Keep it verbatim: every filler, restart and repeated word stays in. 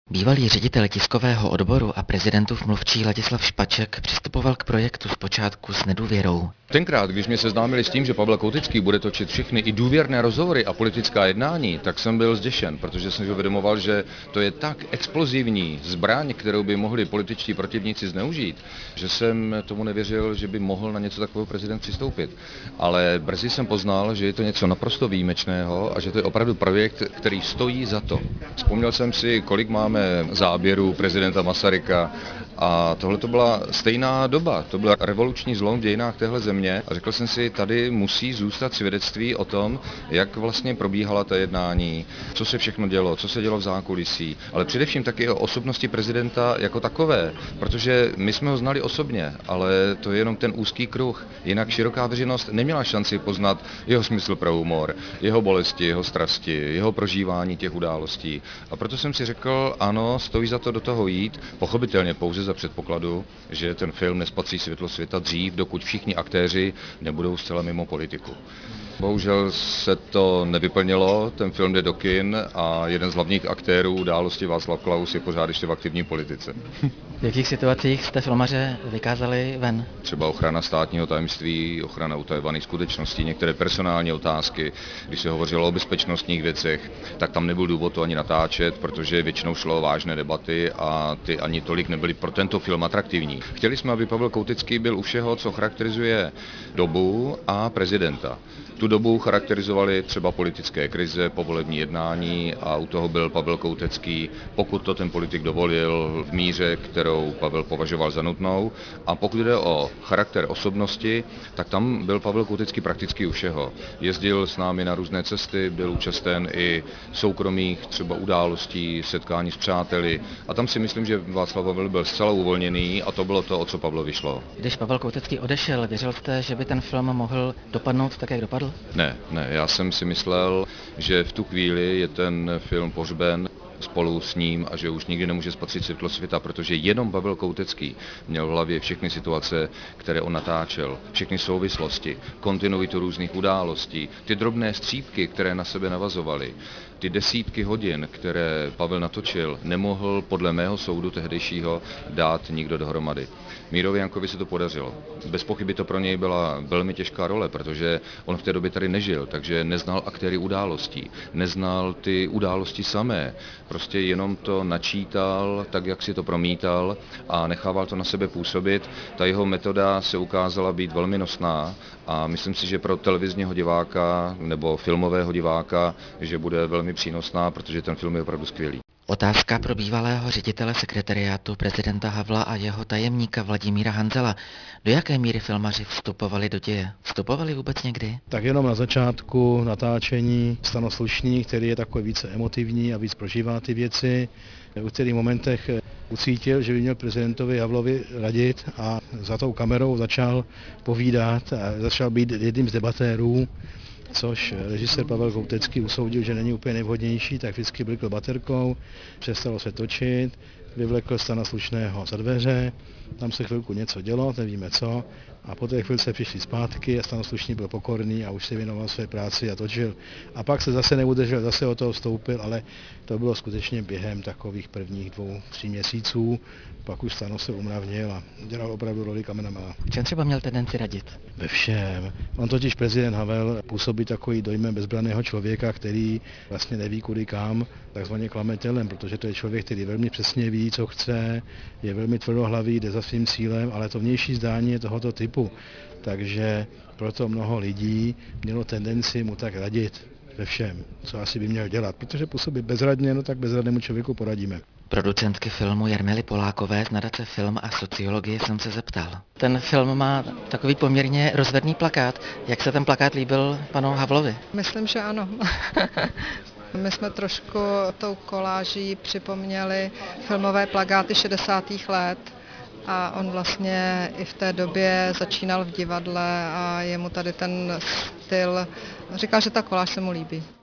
Bývalý ředitel tiskového odboru a prezidentův mluvčí Ladislav Špaček přistupoval k projektu zpočátku s nedůvěrou. Tenkrát, když mě seznámili s tím, že Pavel Koutický bude točit všechny i důvěrné rozhovory a politická jednání, tak jsem byl zděšen, protože jsem si uvědomoval, že to je tak explozivní zbraň, kterou by mohli političtí protivníci zneužít, že jsem tomu nevěřil, že by mohl na něco takového prezident přistoupit. Ale brzy jsem poznal, že je to něco naprosto výjimečného a že to je opravdu projekt, který stojí za to. Vzpomněl jsem si, kolik máme záběrů prezidenta Masaryka, a tohle to byla stejná doba, to byl revoluční zlom v dějinách téhle země a řekl jsem si, tady musí zůstat svědectví o tom, jak vlastně probíhala ta jednání, co se všechno dělo, co se dělo v zákulisí, ale především taky o osobnosti prezidenta jako takové, protože my jsme ho znali osobně, ale to je jenom ten úzký kruh, jinak široká veřejnost neměla šanci poznat jeho smysl pro humor, jeho bolesti, jeho strasti, jeho prožívání těch událostí. A proto jsem si řekl, ano, stojí za to do toho jít, pochopitelně pouze za předpokladu, že ten film nespatří světlo světa dřív, dokud všichni aktéři nebudou zcela mimo politiku. Bohužel se to nevyplnilo, ten film jde do kin a jeden z hlavních aktérů události Václav Klaus je pořád ještě v aktivní politice. V jakých situacích jste filmaře vykázali ven? Třeba ochrana státního tajemství, ochrana utajovaných skutečností, některé personální otázky. Když se hovořilo o bezpečnostních věcech, tak tam nebyl důvod to ani natáčet, protože většinou šlo o vážné debaty a ty ani tolik nebyly pro tento film atraktivní. Chtěli jsme, aby Pavel Koutický byl u všeho, co charakterizuje dobu a prezidenta. Tu dobu charakterizovali třeba politické krize, povolební jednání a u toho byl Pavel Koutický, pokud to ten politik dovolil, v míře, kterou Pavel považoval za nutnou. A pokud jde o charakter osobnosti, tak tam byl Pavel Koutický prakticky u všeho. Jezdil s námi na různé cesty, byl účasten i soukromých třeba událostí, setkání s přáteli a tam si myslím, že Václav Havel byl zcela uvolněný a to bylo to, o co Pavlovi šlo. Když Pavel Koutický odešel, věřil jste, že by ten film mohl dopadnout tak, jak dopadl? Ne, ne, já jsem si myslel, že v tu chvíli je ten film pohřben spolu s ním a že už nikdy nemůže spatřit světlo světa, protože jenom Pavel Koutický měl v hlavě všechny situace, které on natáčel, všechny souvislosti, kontinuitu různých událostí, ty drobné střípky, které na sebe navazovaly. Ty desítky hodin, které Pavel natočil, nemohl podle mého soudu tehdejšího dát nikdo dohromady. Mírovi Jankovi se to podařilo. Bez pochyby to pro něj byla velmi těžká role, protože on v té době tady nežil, takže neznal aktéry událostí, neznal ty události samé, prostě jenom to načítal, tak jak si to promítal a nechával to na sebe působit. Ta jeho metoda se ukázala být velmi nosná a myslím si, že pro televizního diváka nebo filmového diváka, že bude velmi přínosná, protože ten film je opravdu skvělý. Otázka pro bývalého ředitele sekretariátu prezidenta Havla a jeho tajemníka Vladimíra Hanzela. Do jaké míry filmaři vstupovali do děje? Vstupovali vůbec někdy? Tak jenom na začátku natáčení Stano Slušný, který je takový více emotivní a víc prožívá ty věci. V kterých momentech ucítil, že by měl prezidentovi Havlovi radit a za tou kamerou začal povídat a začal být jedním z debatérů, což režisér Pavel Koutický usoudil, že není úplně nejvhodnější, tak vždycky blikl baterkou, přestalo se točit, vyvlekl Stana Slušného za dveře, tam se chvilku něco dělo, nevíme co, a po té chvilce přišli zpátky a Stan Slušný byl pokorný a už se věnoval své práci a točil. A pak se zase neudržel, zase od toho vstoupil, ale to bylo skutečně během takových prvních dvou, tří měsíců. Pak už Stano se umravnil a dělal opravdu roli kameramana. V čem třeba měl tendenci radit? Ve všem. On totiž prezident Havel působí takový dojmem bezbranného člověka, který vlastně neví kudy kam, takzvaně klame tělem, protože to je člověk, který velmi přesně ví, co chce, je velmi tvrdohlavý, jde za svým cílem, ale to vnější zdání je tohoto typu. Takže proto mnoho lidí mělo tendenci mu tak radit ve všem, co asi by měl dělat, protože působí bezradně, no tak bezradnému člověku poradíme. Producentky filmu Jarmily Polákové z nadace Film a sociologie jsem se zeptal. Ten film má takový poměrně rozvedný plakát. Jak se ten plakát líbil panu Havlovi? Myslím, že ano. My jsme trošku tou koláží připomněli filmové plakáty šedesátých let a on vlastně i v té době začínal v divadle a jemu tady ten styl, říkal, že ta koláž se mu líbí.